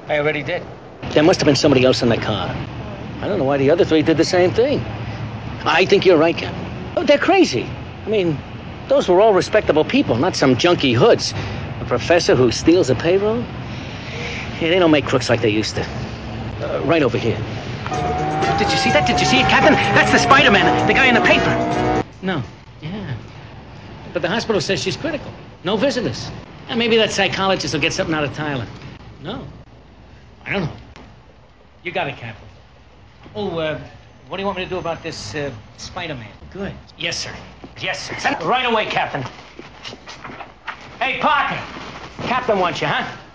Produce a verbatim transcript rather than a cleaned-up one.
I already did. There must have been somebody else in the car. I don't know why the other three did the same thing. I think you're right, Captain. Oh, they're crazy. I mean, those were all respectable people, not some junky hoods. A professor who steals a payroll? Yeah, they don't make crooks like they used to. Uh, right over here. Did you see that? Did you see it, Captain? That's the Spider-Man, the guy in the paper. No. Yeah. But the hospital says she's critical. No visitors. And maybe that psychologist will get something out of Tyler. No. I don't know. You got it, Captain. Oh, uh, what do you want me to do about this uh, Spider-Man? Good. Yes, sir. Yes, sir. Send it right away, Captain. Hey, Parker. Captain wants you, huh?